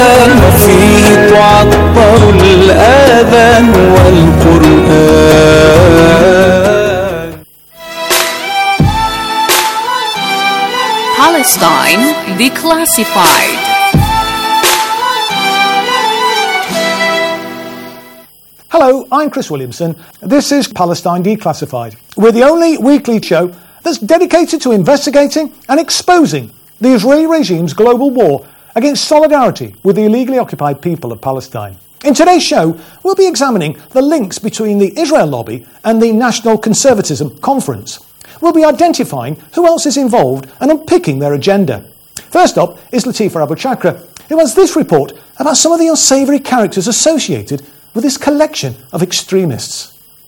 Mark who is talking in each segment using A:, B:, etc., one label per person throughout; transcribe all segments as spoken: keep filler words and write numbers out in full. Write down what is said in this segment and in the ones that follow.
A: وفيه تعطر الآذان والقرآن.
B: Palestine Declassified.
C: Hello, I'm Chris Williamson. This is Palestine Declassified. We're the only weekly show that's dedicated to investigating and exposing the Israeli regime's global war against solidarity with the illegally occupied people of Palestine. In today's show, we'll be examining the links between the Israel lobby and the National Conservatism Conference. We'll be identifying who else is involved and unpicking their agenda. First up is Latifa Abu-Chakra, who has this report about some of the unsavoury characters associated with this collection of extremists.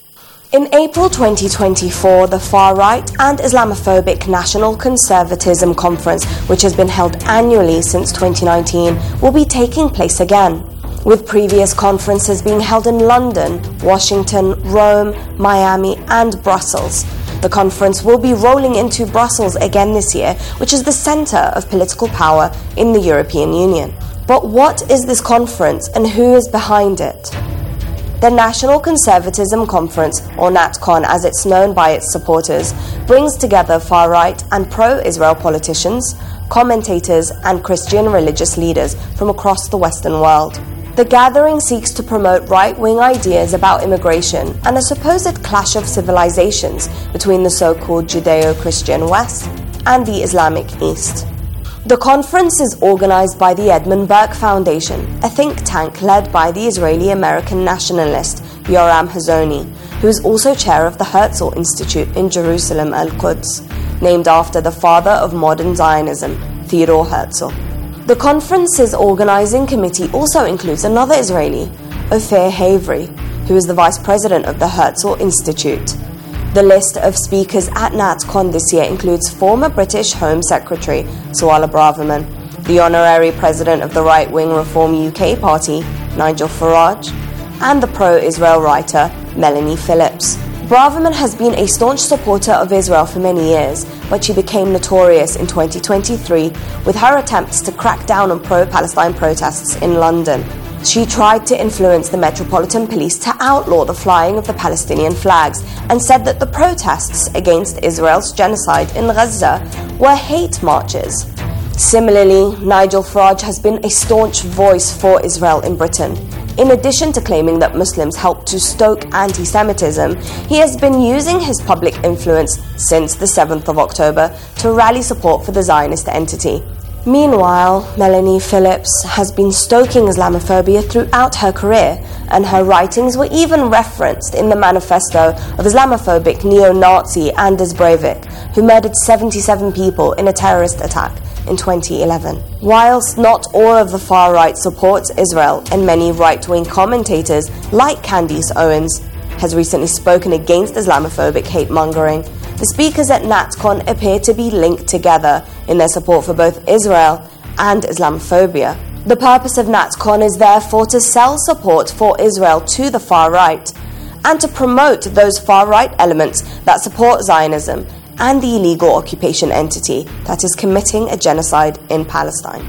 D: In April twenty twenty-four, the far-right and Islamophobic National Conservatism Conference, which has been held annually since twenty nineteen, will be taking place again, with previous conferences being held in London, Washington, Rome, Miami and Brussels. The conference will be rolling into Brussels again this year, which is the centre of political power in the European Union. But what is this conference and who is behind it? The National Conservatism Conference, or NatCon as it's known by its supporters, brings together far-right and pro-Israel politicians, commentators and Christian religious leaders from across the Western world. The gathering seeks to promote right-wing ideas about immigration and a supposed clash of civilizations between the so-called Judeo-Christian West and the Islamic East. The conference is organized by the Edmund Burke Foundation, a think tank led by the Israeli-American nationalist Yoram Hazony, who is also chair of the Herzl Institute in Jerusalem Al-Quds, named after the father of modern Zionism, Theodor Herzl. The conference's organizing committee also includes another Israeli, Ophir Haveri, who is the vice president of the Herzl Institute. The list of speakers at NatCon this year includes former British Home Secretary Suella Braverman, the honorary president of the right-wing Reform U K party, Nigel Farage, and the pro-Israel writer Melanie Phillips. Braverman has been a staunch supporter of Israel for many years, but she became notorious in twenty twenty-three with her attempts to crack down on pro-Palestine protests in London. She tried to influence the Metropolitan Police to outlaw the flying of the Palestinian flags and said that the protests against Israel's genocide in Gaza were hate marches. Similarly, Nigel Farage has been a staunch voice for Israel in Britain. In addition to claiming that Muslims helped to stoke anti-Semitism, he has been using his public influence since the seventh of October to rally support for the Zionist entity. Meanwhile, Melanie Phillips has been stoking Islamophobia throughout her career, and her writings were even referenced in the manifesto of Islamophobic neo-Nazi Anders Breivik, who murdered seventy-seven people in a terrorist attack in twenty eleven. Whilst not all of the far-right supports Israel, and many right-wing commentators, like Candice Owens, has recently spoken against Islamophobic hate-mongering, the speakers at NatCon appear to be linked together in their support for both Israel and Islamophobia. The purpose of NatCon is therefore to sell support for Israel to the far right and to promote those far right elements that support Zionism and the illegal occupation entity that is committing a genocide in Palestine.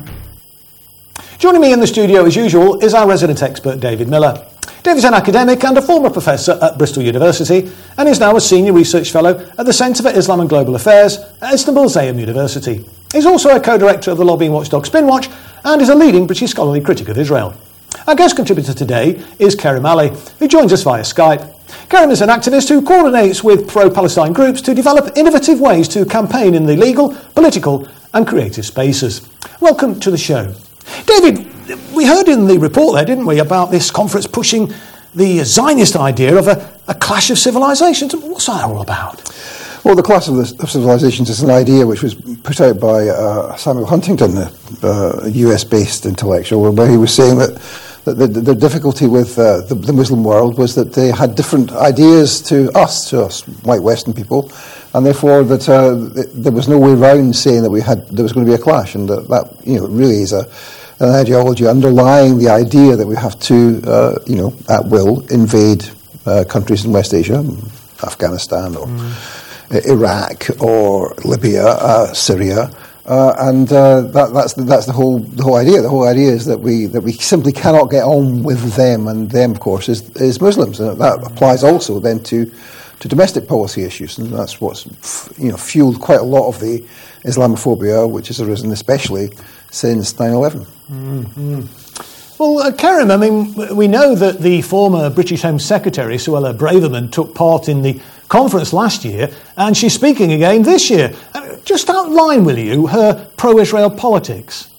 C: Joining me in the studio as usual is our resident expert David Miller. David's an academic and a former professor at Bristol University and is now a senior research fellow at the Centre for Islam and Global Affairs at Istanbul Zayem University. He's also a co-director of the lobbying watchdog Spinwatch and is a leading British scholarly critic of Israel. Our guest contributor today is Kerem Ali, who joins us via Skype. Kerem is an activist who coordinates with pro-Palestine groups to develop innovative ways to campaign in the legal, political and creative spaces. Welcome to the show. David, we heard in the report there, didn't we, about this conference pushing the Zionist idea of a, a clash of civilizations. What's that all about?
E: Well, the clash of, the, of civilizations is an idea which was put out by uh, Samuel Huntington, a uh, U S-based intellectual, where he was saying that, that the, the difficulty with uh, the, the Muslim world was that they had different ideas to us, to us white Western people, and therefore that uh, there was no way around saying that we had there was going to be a clash, and that, that you know really is a an ideology underlying the idea that we have to, uh, you know, at will invade uh, countries in West Asia, Afghanistan or mm. Iraq or Libya, uh, Syria, Uh, and uh, that, that's the, that's the whole the whole idea. The whole idea is that we that we simply cannot get on with them, and them, of course, is is Muslims, and that applies also then to to domestic policy issues, and that's what's you know fueled quite a lot of the Islamophobia, which has arisen especially since nine eleven.
C: Mm-hmm. Well, uh, Kerem, I mean, we know that the former British Home Secretary, Suella Braverman, took part in the conference last year, and she's speaking again this year. Uh, just outline, will you, her pro-Israel politics?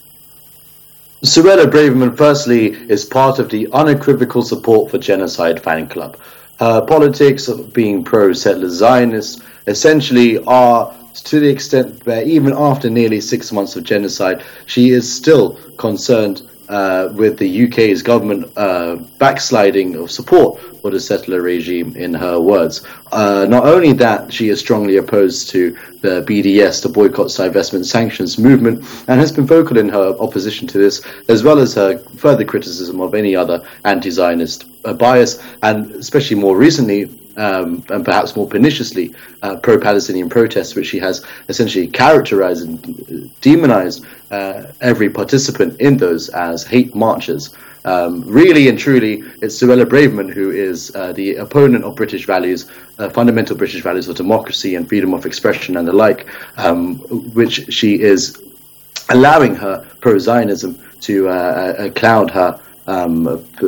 F: Suella Braverman, firstly, is part of the unequivocal support for genocide fan club. Her politics of being pro-settler Zionists essentially are to the extent where even after nearly six months of genocide, she is still concerned Uh, with the U K's government uh, backsliding of support for the settler regime, in her words. Uh, not only that, she is strongly opposed to the B D S, the Boycott, Divestment, Sanctions movement, and has been vocal in her opposition to this, as well as her further criticism of any other anti-Zionist uh, bias, and especially more recently, Um, and perhaps more perniciously, uh, pro-Palestinian protests, which she has essentially characterized and demonized uh, every participant in those as hate marches. Um, really and truly, it's Suella Braverman who is uh, the opponent of British values, uh, fundamental British values of democracy and freedom of expression and the like, um, which she is allowing her pro-Zionism to uh, uh, cloud her Um,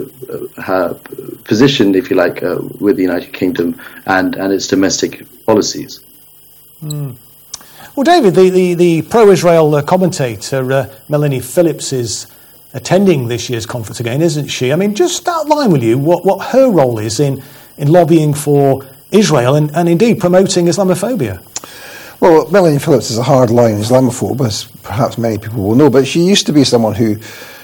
F: her position, if you like, uh, with the United Kingdom and, and its domestic policies.
C: Mm. Well, David, the, the, the pro-Israel uh, commentator uh, Melanie Phillips is attending this year's conference again, isn't she? I mean, just outline, will you, what, what her role is in, in lobbying for Israel and, and indeed promoting Islamophobia?
E: Well, Melanie Phillips is a hard-line Islamophobe, as perhaps many people will know, but she used to be someone who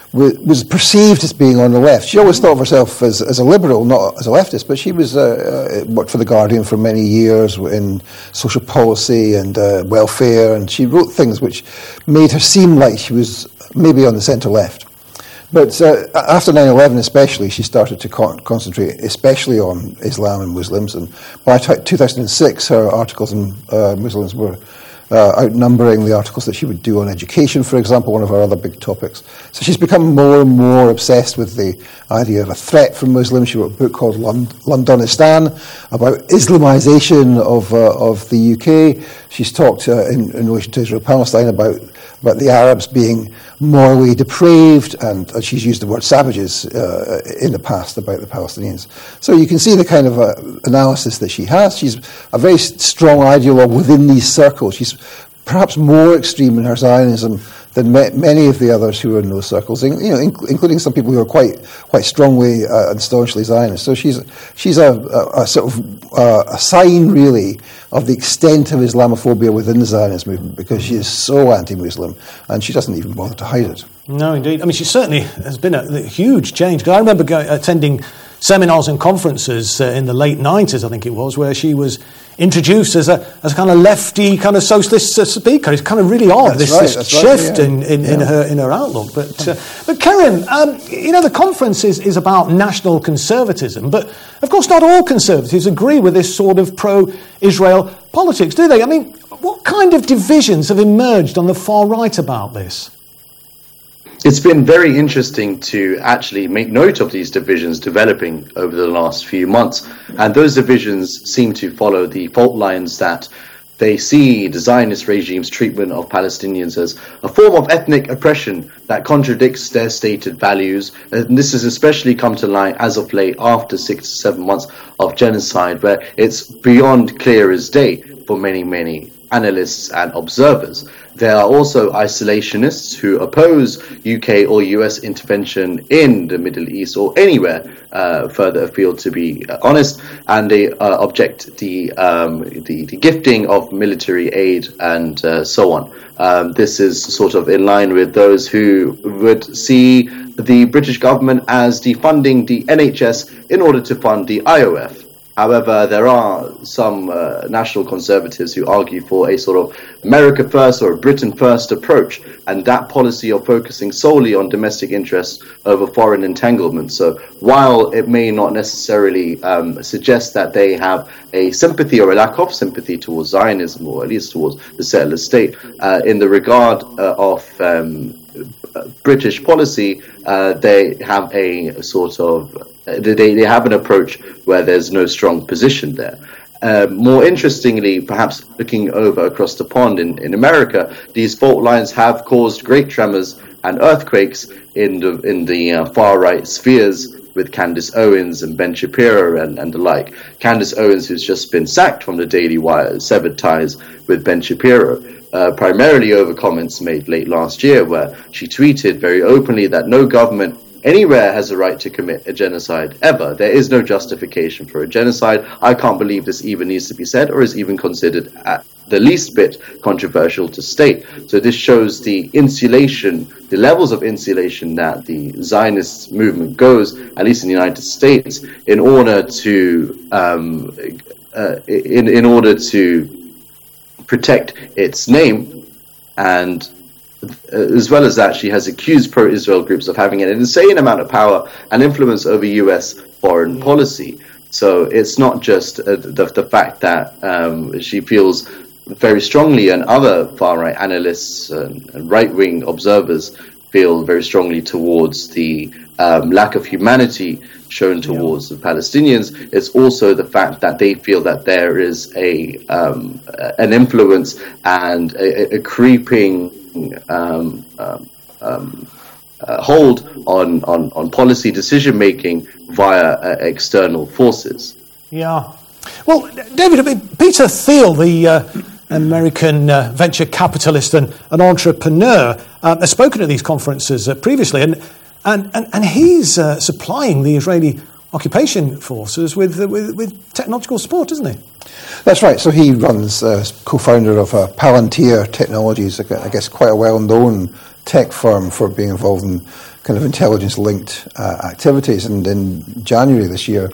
E: was perceived as being on the left. She always thought of herself as, as a liberal, not as a leftist, but she was uh, uh, worked for The Guardian for many years in social policy and uh, welfare, and she wrote things which made her seem like she was maybe on the centre-left. But uh, after nine eleven especially, she started to con- concentrate especially on Islam and Muslims, and by t- two thousand six her articles on uh, Muslims were Uh, outnumbering the articles that she would do on education, for example, one of her other big topics. So she's become more and more obsessed with the idea of a threat from Muslims. She wrote a book called Lond- Londonistan about Islamization of uh, of the U K. She's talked uh, in, in relation to Israel-Palestine about about the Arabs being morally depraved, and, and she's used the word savages uh, in the past about the Palestinians. So you can see the kind of uh, analysis that she has. She's a very strong ideologue within these circles. She's perhaps more extreme in her Zionism than ma- many of the others who are in those circles, in, you know, in, including some people who are quite quite strongly uh, and staunchly Zionist. So she's she's a, a, a sort of uh, a sign, really, of the extent of Islamophobia within the Zionist movement, because she is so anti-Muslim, and she doesn't even bother to hide it.
C: No, indeed. I mean, she certainly has been a, a huge change. Because I remember going, attending seminars and conferences uh, in the late nineties, I think it was, where she was introduced as a as a kind of lefty, kind of socialist uh, speaker. It's kind of really odd,
E: that's
C: this,
E: right,
C: this
E: right,
C: shift
E: yeah.
C: in, in,
E: yeah.
C: in her in her outlook. But uh, but Kerem, um, you know, the conference is, is about national conservatism, but of course not all conservatives agree with this sort of pro-Israel politics, do they? I mean, what kind of divisions have emerged on the far right about this?
F: It's been very interesting to actually make note of these divisions developing over the last few months. And those divisions seem to follow the fault lines that they see the Zionist regime's treatment of Palestinians as a form of ethnic oppression that contradicts their stated values. And this has especially come to light as of late after six to seven months of genocide, where it's beyond clear as day for many, many analysts and observers. There are also isolationists who oppose U K or U S intervention in the Middle East or anywhere uh, further afield, to be uh, honest, and they uh, object the, um, the the gifting of military aid and uh, so on. Um, this is sort of in line with those who would see the British government as defunding the N H S in order to fund the I O F. However, there are some uh, national conservatives who argue for a sort of America first or a Britain first approach, and that policy of focusing solely on domestic interests over foreign entanglement. So while it may not necessarily um, suggest that they have a sympathy or a lack of sympathy towards Zionism, or at least towards the settler state, uh, in the regard uh, of um, British policy, uh, they have a sort of They, they have an approach where there's no strong position there. Uh, more interestingly, perhaps looking over across the pond in, in America, these fault lines have caused great tremors and earthquakes in the, in the uh, far-right spheres, with Candace Owens and Ben Shapiro and, and the like. Candace Owens, who's just been sacked from the Daily Wire, severed ties with Ben Shapiro, uh, primarily over comments made late last year, where she tweeted very openly that no government anywhere has a right to commit a genocide ever. There is no justification for a genocide. I can't believe this even needs to be said or is even considered at the least bit controversial to state. So this shows the insulation, the levels of insulation that the Zionist movement goes, at least in the United States, in order to um, uh, in in order to protect its name. And as well as that, she has accused pro-Israel groups of having an insane amount of power and influence over U S foreign policy. So it's not just uh, the, the fact that um, she feels very strongly, and other far-right analysts and, and right-wing observers feel very strongly towards the um, lack of humanity shown towards yeah. the Palestinians. It's also the fact that they feel that there is a um, an influence and a, a creeping Um, um, um, uh, hold on, on, on policy decision making via uh, external forces.
C: Yeah. Well, David, I mean, Peter Thiel, the uh, American uh, venture capitalist and an entrepreneur, uh, has spoken at these conferences uh, previously, and and, and, and he's uh, supplying the Israeli occupation forces with, uh, with with technological support, isn't he?
E: That's right. So he runs, uh, co-founder of uh, Palantir Technologies, I guess quite a well-known tech firm for being involved in kind of intelligence-linked uh, activities. And in January this year,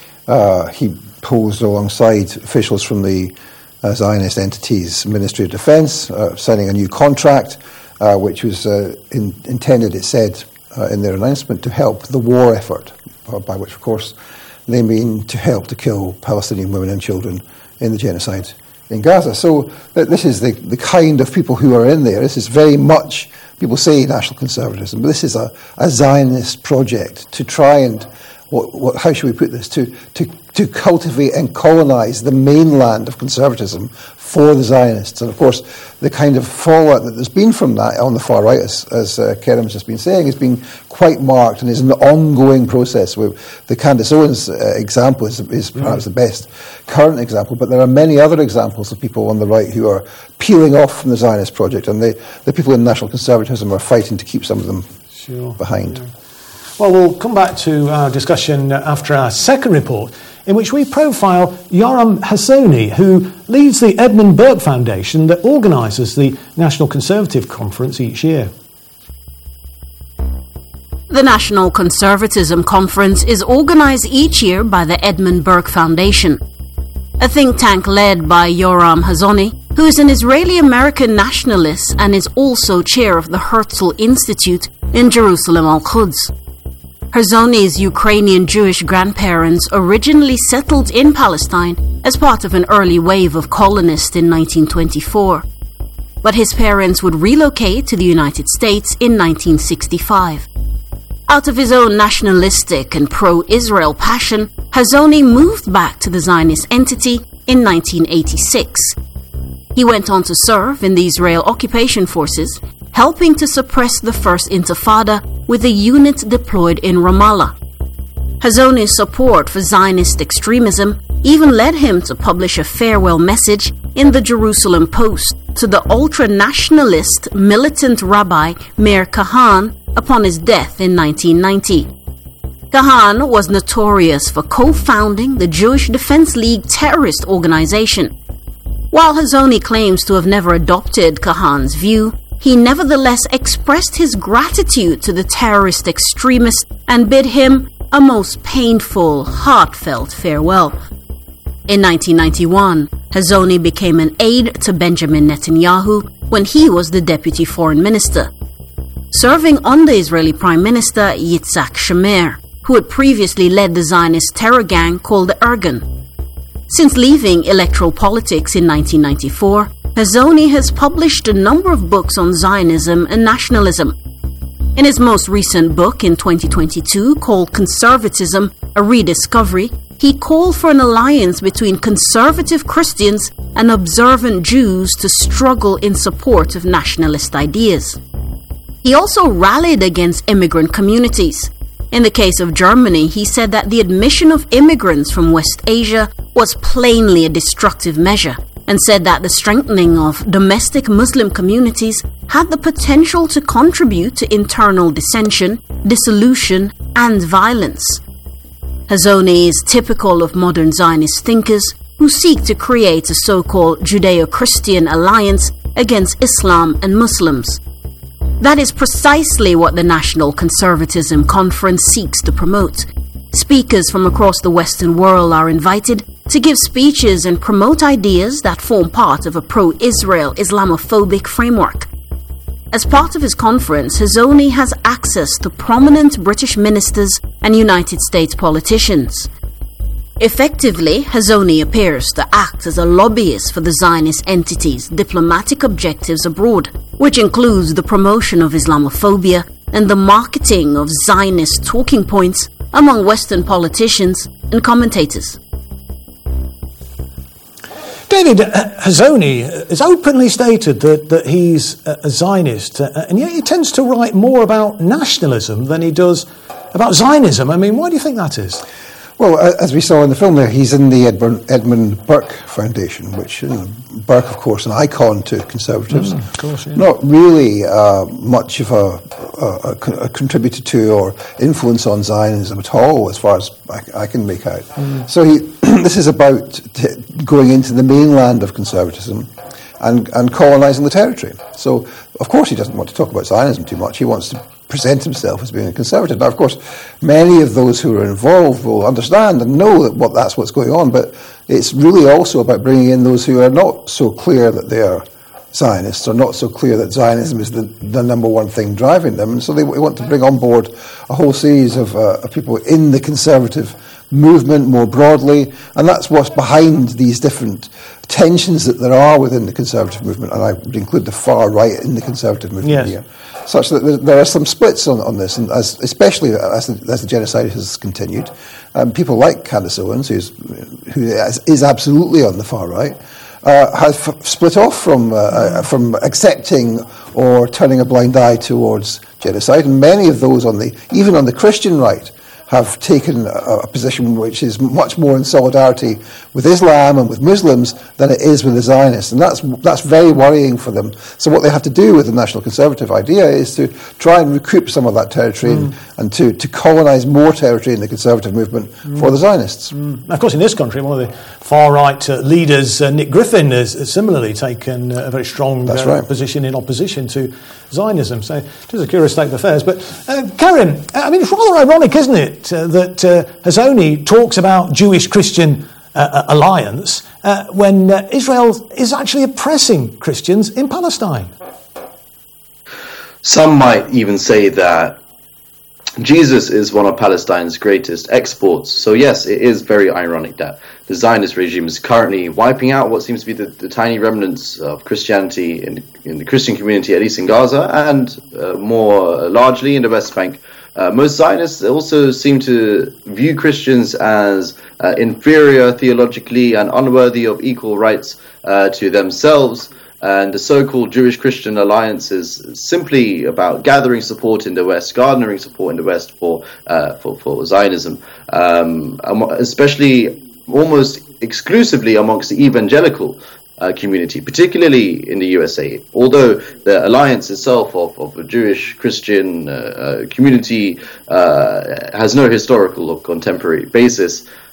E: uh, he posed alongside officials from the uh, Zionist entity's Ministry of Defense, uh, signing a new contract, uh, which was uh, in, intended, it said uh, in their announcement, to help the war effort, uh, by which, of course, they mean to help to kill Palestinian women and children in the genocide in Gaza. So uh, this is the, the kind of people who are in there. This is very much, people say national conservatism, but this is a, a Zionist project to try and, what, what, how should we put this, to, to, to cultivate and colonize the mainland of conservatism for the Zionists. And of course, the kind of fallout that there's been from that on the far right, as, as uh, Kerem's just been saying, has been quite marked and is an ongoing process. Where the Candace Owens uh, example is, is perhaps the best current example, but there are many other examples of people on the right who are peeling off from the Zionist project, and they, the people in national conservatism are fighting to keep some of them sure. behind.
C: Yeah. Well, we'll come back to our discussion after our second report, in which we profile Yoram Hazony, who leads the Edmund Burke Foundation that organises the National Conservative Conference each year.
B: The National Conservatism Conference is organised each year by the Edmund Burke Foundation, a think tank led by Yoram Hazony, who is an Israeli-American nationalist and is also chair of the Herzl Institute in Jerusalem Al-Quds. Hazony's Ukrainian Jewish grandparents originally settled in Palestine as part of an early wave of colonists in nineteen twenty-four. But his parents would relocate to the United States in nineteen sixty-five. Out of his own nationalistic and pro-Israel passion, Hazony moved back to the Zionist entity in nineteen eighty-six. He went on to serve in the Israel occupation forces, helping to suppress the First Intifada with a unit deployed in Ramallah. Hazony's support for Zionist extremism even led him to publish a farewell message in the Jerusalem Post to the ultra-nationalist militant rabbi Meir Kahan upon his death in nineteen ninety. Kahan was notorious for co-founding the Jewish Defense League terrorist organization. While Hazony claims to have never adopted Kahan's view, he nevertheless expressed his gratitude to the terrorist extremist and bid him a most painful, heartfelt farewell. In nineteen ninety-one, Hazony became an aide to Benjamin Netanyahu when he was the deputy foreign minister, serving under Israeli Prime Minister Yitzhak Shamir, who had previously led the Zionist terror gang called the Irgun. Since leaving electoral politics in nineteen ninety-four, Hazony has published a number of books on Zionism and nationalism. In his most recent book in twenty twenty-two, called Conservatism, A Rediscovery, he called for an alliance between conservative Christians and observant Jews to struggle in support of nationalist ideas. He also rallied against immigrant communities. In the case of Germany, he said that the admission of immigrants from West Asia was plainly a destructive measure, and said that the strengthening of domestic Muslim communities had the potential to contribute to internal dissension, dissolution, and violence. Hazony is typical of modern Zionist thinkers who seek to create a so-called Judeo-Christian alliance against Islam and Muslims. That is precisely what the National Conservatism Conference seeks to promote. Speakers from across the Western world are invited to give speeches and promote ideas that form part of a pro-Israel Islamophobic framework. As part of his conference, Hazony has access to prominent British ministers and United States politicians. Effectively, Hazony appears to act as a lobbyist for the Zionist entity's diplomatic objectives abroad, which includes the promotion of Islamophobia and the marketing of Zionist talking points among Western politicians and commentators.
C: David, uh, Hazony has openly stated that, that he's a Zionist, uh, and yet he tends to write more about nationalism than he does about Zionism. I mean, why do you think that is?
E: Well, as we saw in the film there, he's in the Edmund, Edmund Burke Foundation, which, you know, Burke, of course, an icon to conservatives.
C: Mm, of course, yeah.
E: Not really uh, much of a, a, a contributor to or influence on Zionism at all, as far as I, I can make out. Mm. So he, this is about t- going into the mainland of conservatism and, and colonising the territory. So, of course, he doesn't want to talk about Zionism too much. He wants to present himself as being a conservative. Now, of course, many of those who are involved will understand and know that what that's what's going on, but it's really also about bringing in those who are not so clear that they are Zionists, or not so clear that Zionism is the, the number one thing driving them. And so they want to bring on board a whole series of, uh, of people in the conservative movement more broadly, and that's what's behind these different tensions that there are within the conservative movement, and I would include the far right in the conservative movement yes. here, such that there are some splits on, on this, and as, especially as the, as the genocide has continued, um, people like Candace Owens, who's, who is, is absolutely on the far right, uh, have f- split off from uh, uh, from accepting or turning a blind eye towards genocide, and many of those on the even on the Christian right have taken a, a position which is much more in solidarity with Islam and with Muslims than it is with the Zionists, and that's that's very worrying for them. So what they have to do with the National Conservative idea is to try and recoup some of that territory mm. and, and to, to colonise more territory in the conservative movement mm. for the Zionists.
C: Mm. Now, of course, in this country, one of the far-right uh, leaders, uh, Nick Griffin, has, has similarly taken uh, a very strong uh, right. position in opposition to Zionism. So it is a curious state of affairs. But, uh, Karen, I mean, it's rather ironic, isn't it, Uh, that uh, Hazony talks about Jewish-Christian uh, alliance uh, when uh, Israel is actually oppressing Christians in Palestine.
F: Some might even say that Jesus is one of Palestine's greatest exports. So yes, it is very ironic that the Zionist regime is currently wiping out what seems to be the, the tiny remnants of Christianity in, in the Christian community, at least in Gaza, and uh, more largely in the West Bank. Uh, most Zionists also seem to view Christians as uh, inferior theologically and unworthy of equal rights uh, to themselves. And the so-called Jewish-Christian alliance is simply about gathering support in the West, garnering support in the West for uh, for, for Zionism, um, especially almost exclusively amongst the evangelical Uh, community, particularly in the U S A. Although the alliance itself of, of a Jewish Christian uh, uh, community uh, has no historical or contemporary basis,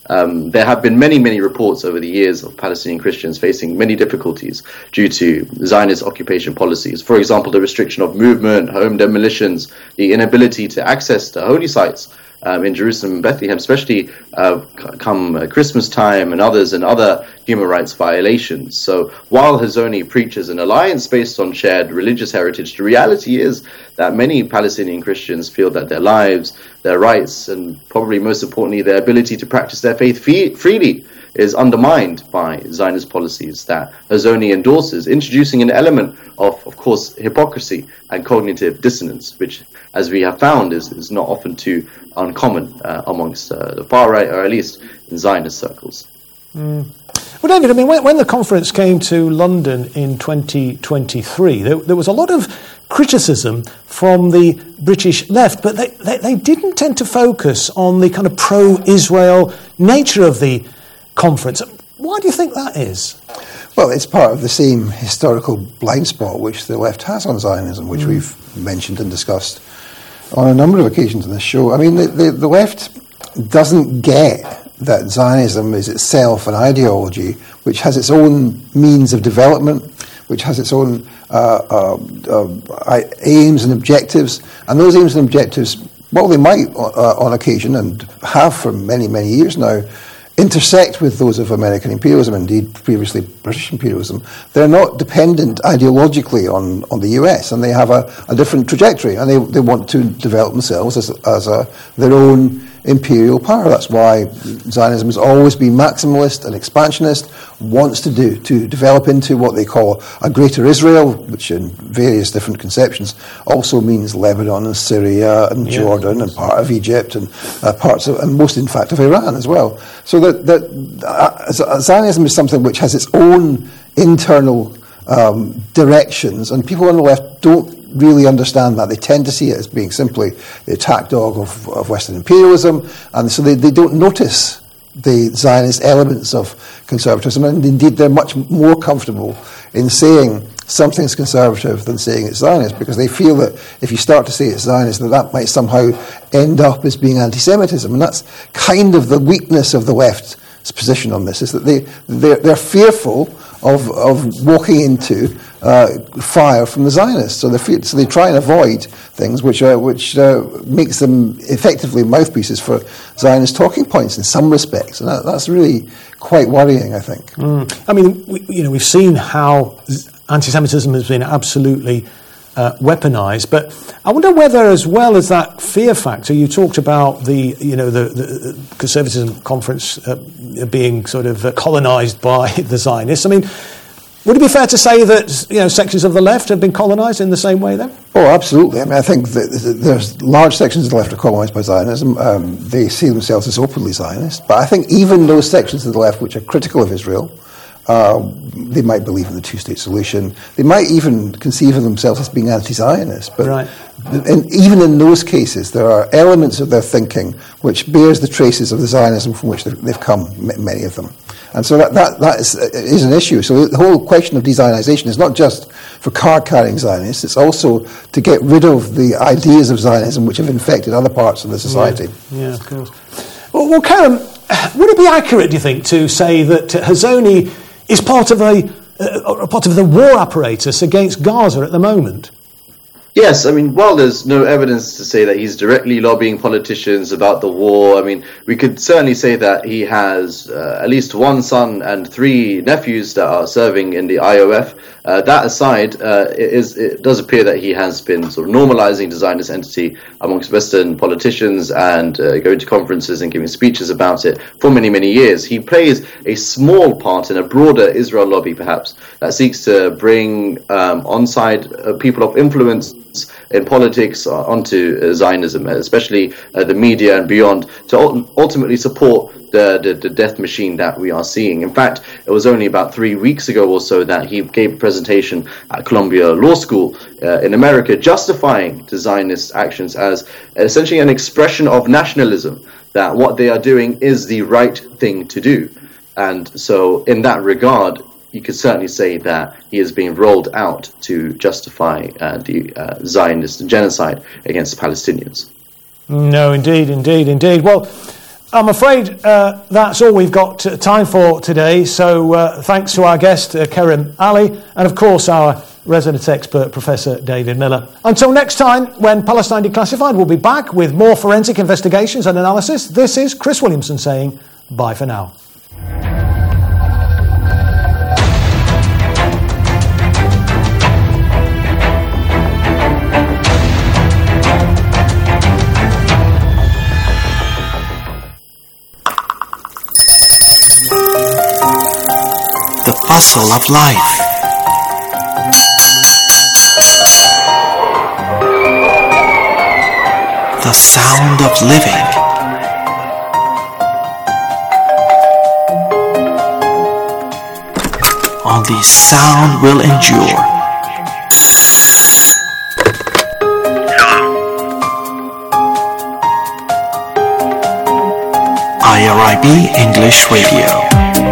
F: Um, there have been many, many reports over the years of Palestinian Christians facing many difficulties due to Zionist occupation policies. For example, the restriction of movement, home demolitions, the inability to access the holy sites um, in Jerusalem and Bethlehem, especially uh, come uh, Christmas time and others and other human rights violations. So while Hazony preaches an alliance based on shared religious heritage, the reality is that many Palestinian Christians feel that their lives, their rights, and probably most importantly, their ability to practice their faith fee- freely is undermined by Zionist policies that Hazony endorses, introducing an element of, of course, hypocrisy and cognitive dissonance, which, as we have found, is, is not often too uncommon uh, amongst uh, the far right, or at least in Zionist circles.
C: Mm. Well, David, I mean, when, when the conference came to London in twenty twenty-three, there, there was a lot of criticism from the British left, but they, they, they didn't tend to focus on the kind of pro-Israel nature of the conference. Why do you think that is?
E: Well, it's part of the same historical blind spot which the left has on Zionism, which mm. we've mentioned and discussed on a number of occasions in this show. I mean, the, the, the left doesn't get that Zionism is itself an ideology which has its own means of development, which has its own uh, uh, uh, aims and objectives, and those aims and objectives, well, they might uh, on occasion, and have for many, many years now, intersect with those of American imperialism, indeed previously British imperialism. They're not dependent ideologically on, on the U S, and they have a, a different trajectory, and they, they want to develop themselves as, as a, their own imperial power. That's why Zionism has always been maximalist and expansionist, wants to do to develop into what they call a greater Israel, which in various different conceptions also means Lebanon and Syria and yeah. Jordan and part of Egypt and uh, parts of, and most in fact of Iran as well. So that, that uh, Zionism is something which has its own internal um, directions, and people on the left don't really understand that. They tend to see it as being simply the attack dog of, of Western imperialism, and so they, they don't notice the Zionist elements of conservatism, and indeed they're much more comfortable in saying something's conservative than saying it's Zionist, because they feel that if you start to say it's Zionist, that that might somehow end up as being anti-Semitism, and that's kind of the weakness of the left's position on this, is that they, they're, they're fearful of, of walking into uh, fire from the Zionists. So they so they try and avoid things which are, which uh, makes them effectively mouthpieces for Zionist talking points in some respects, and that, that's really quite worrying, I think.
C: Mm. I mean, we, you know, we've seen how anti-Semitism has been absolutely uh, weaponized, but I wonder whether, as well as that fear factor, you talked about the, you know, the, the Conservatism conference uh, being sort of uh, colonized by the Zionists. I mean, would it be fair to say that, you know, sections of the left have been colonized in the same way then?
E: Oh, absolutely. I mean, I think that there's large sections of the left are colonized by Zionism. Um, they see themselves as openly Zionist. But I think even those sections of the left which are critical of Israel, Uh, they might believe in the two-state solution. They might even conceive of themselves as being anti-Zionist. But
C: right.
E: in, even in those cases, there are elements of their thinking which bears the traces of the Zionism from which they've, they've come, many of them. And so that, that, that is, is an issue. So the whole question of de-Zionization is not just for card-carrying Zionists, it's also to get rid of the ideas of Zionism which have infected other parts of the society.
C: Yeah, yeah, of course. Well, well, Karen, would it be accurate, do you think, to say that Hazony is part of a uh, part of the war apparatus against Gaza at the moment?
F: Yes, I mean, while there's no evidence to say that he's directly lobbying politicians about the war, I mean, we could certainly say that he has uh, at least one son and three nephews that are serving in the I O F. Uh, that aside, uh, it, is, it does appear that he has been sort of normalizing the Zionist entity amongst Western politicians and uh, going to conferences and giving speeches about it for many, many years. He plays a small part in a broader Israel lobby, perhaps, that seeks to bring um, on-side uh, people of influence in politics uh, onto uh, Zionism, especially uh, the media and beyond, to ul- ultimately support the, the, the death machine that we are seeing. In fact, it was only about three weeks ago or so that he gave a presentation at Columbia Law School uh, in America, justifying the Zionist actions as essentially an expression of nationalism, that what they are doing is the right thing to do. And so in that regard, you could certainly say that he is being rolled out to justify uh, the uh, Zionist genocide against Palestinians.
C: No, indeed, indeed, indeed. Well, I'm afraid uh, that's all we've got time for today. So uh, thanks to our guest, uh, Kerim Ali, and of course our resident expert, Professor David Miller. Until next time, when Palestine Declassified will be back with more forensic investigations and analysis, this is Chris Williamson saying bye for now.
A: The puzzle of life. The sound of living. Only sound will endure. I R I B English Radio.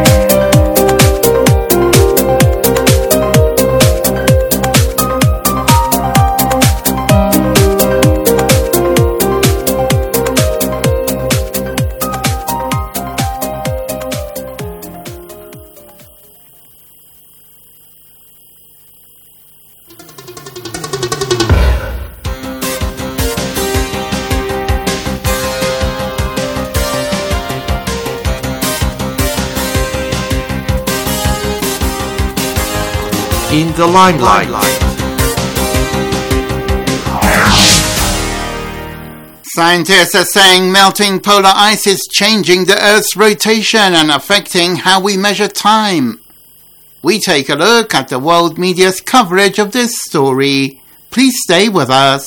A: In the limelight.
G: Scientists are saying melting polar ice is changing the Earth's rotation and affecting how we measure time. We take a look at the world media's coverage of this story. Please stay with us.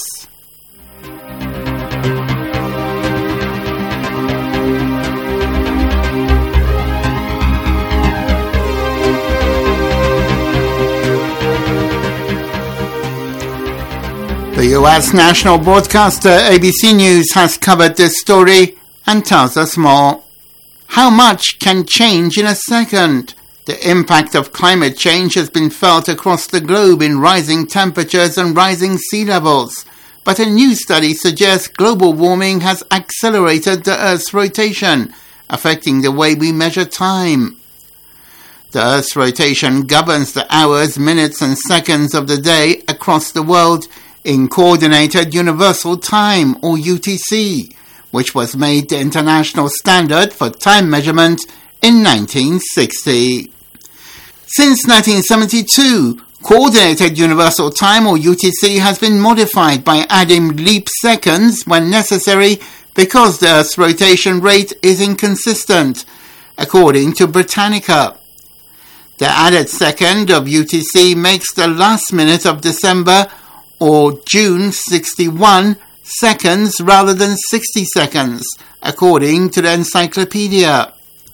G: The U S national broadcaster A B C News has covered this story and tells us more. How much can change in a second? The impact of climate change has been felt across the globe in rising temperatures and rising sea levels, but a new study suggests global warming has accelerated the Earth's rotation, affecting the way we measure time. The Earth's rotation governs the hours, minutes and seconds of the day across the world in Coordinated Universal Time, or U T C, which was made the international standard for time measurement in nineteen sixty. Since nineteen seventy-two, Coordinated Universal Time, or U T C, has been modified by adding leap seconds when necessary because the Earth's rotation rate is inconsistent, according to Britannica. The added second of U T C makes the last minute of December or June sixty-one seconds rather than sixty seconds, according to the encyclopedia.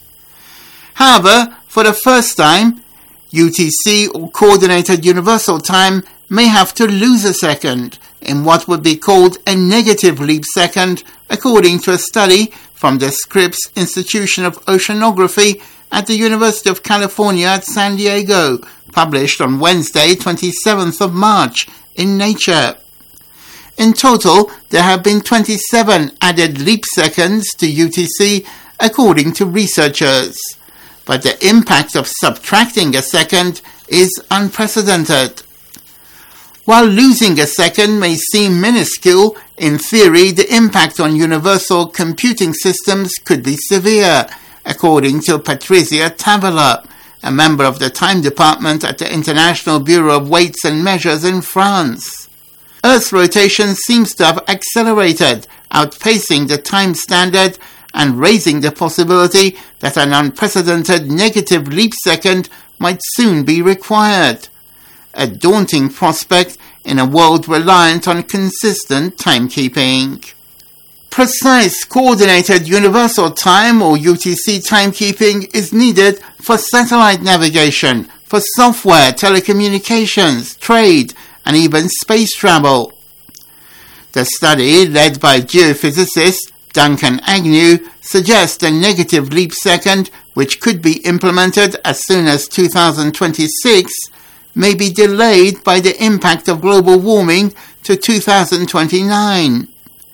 G: However, for the first time, U T C, or Coordinated Universal Time, may have to lose a second in what would be called a negative leap second, according to a study from the Scripps Institution of Oceanography at the University of California at San Diego, published on Wednesday, twenty-seventh of March, in Nature. In total, there have been twenty-seven added leap seconds to U T C, according to researchers. But the impact of subtracting a second is unprecedented. While losing a second may seem minuscule, in theory the impact on universal computing systems could be severe, according to Patrizia Tavola, a member of the time department at the International Bureau of Weights and Measures in France. Earth's rotation seems to have accelerated, outpacing the time standard and raising the possibility that an unprecedented negative leap second might soon be required. A daunting prospect in a world reliant on consistent timekeeping. Precise Coordinated Universal Time, or U T C timekeeping, is needed for satellite navigation, for software, telecommunications, trade, and even space travel. The study, led by geophysicist Duncan Agnew, suggests a negative leap second, which could be implemented as soon as two thousand twenty-six, may be delayed by the impact of global warming to two thousand twenty-nine.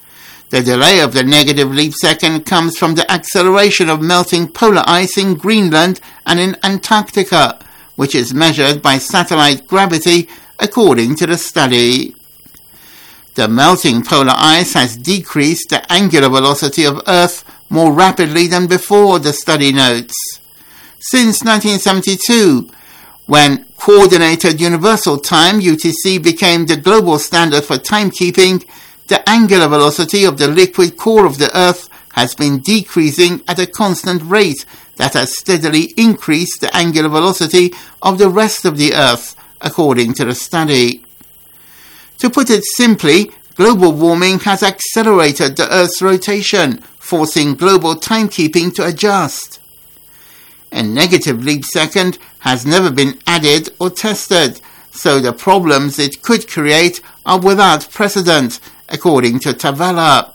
G: The delay of the negative leap second comes from the acceleration of melting polar ice in Greenland and in Antarctica, which is measured by satellite gravity according to the study. The melting polar ice has decreased the angular velocity of Earth more rapidly than before, the study notes. Since nineteen seventy-two, when Coordinated Universal Time, U T C, became the global standard for timekeeping, the angular velocity of the liquid core of the Earth has been decreasing at a constant rate that has steadily increased the angular velocity of the rest of the Earth, according to the study. To put it simply, global warming has accelerated the Earth's rotation, forcing global timekeeping to adjust. A negative leap second has never been added or tested, so the problems it could create are without precedent, according to Tavalla.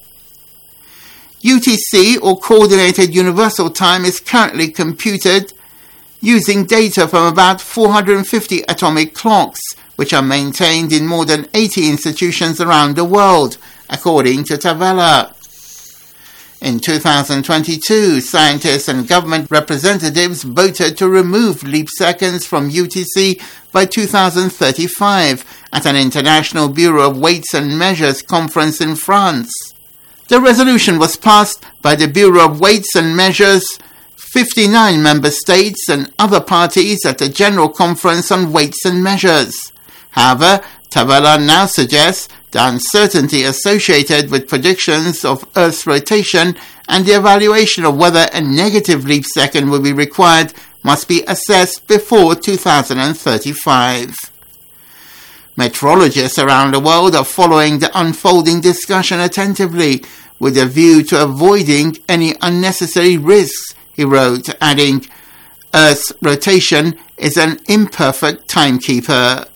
G: U T C, or Coordinated Universal Time, is currently computed using data from about four hundred fifty atomic clocks, which are maintained in more than eighty institutions around the world, according to Tavalla. In two thousand twenty-two, scientists and government representatives voted to remove leap seconds from U T C by two thousand thirty-five at an International Bureau of Weights and Measures conference in France. The resolution was passed by the Bureau of Weights and Measures, fifty-nine member states and other parties at the General Conference on Weights and Measures. However, Tavalla now suggests the uncertainty associated with predictions of Earth's rotation and the evaluation of whether a negative leap second will be required must be assessed before two thousand thirty-five. Meteorologists around the world are following the unfolding discussion attentively with a view to avoiding any unnecessary risks, he wrote, adding, Earth's rotation is an imperfect timekeeper.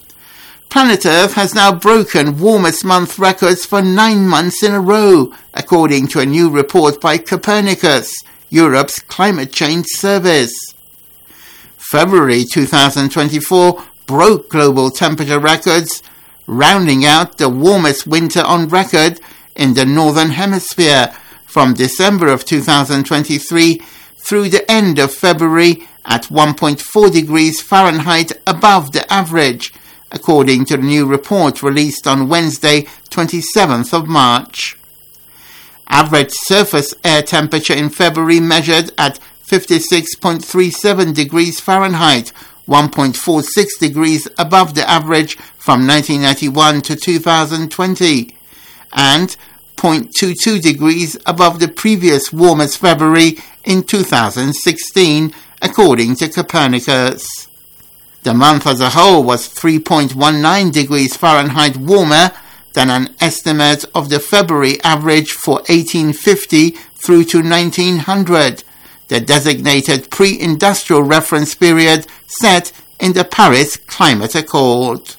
G: Planet Earth has now broken warmest month records for nine months in a row, according to a new report by Copernicus, Europe's climate change service. February two thousand twenty-four broke global temperature records, rounding out the warmest winter on record in the Northern Hemisphere from December of two thousand twenty-three through the end of February at one point four degrees Fahrenheit above the average, according to the new report released on Wednesday, twenty-seventh of March. Average surface air temperature in February measured at fifty-six point three seven degrees Fahrenheit, one point four six degrees above the average from nineteen ninety-one to two thousand twenty, and zero point two two degrees above the previous warmest February in two thousand sixteen, according to Copernicus. The month as a whole was three point one nine degrees Fahrenheit warmer than an estimate of the February average for eighteen fifty through to nineteen hundred, the designated pre-industrial reference period set in the Paris Climate Accord.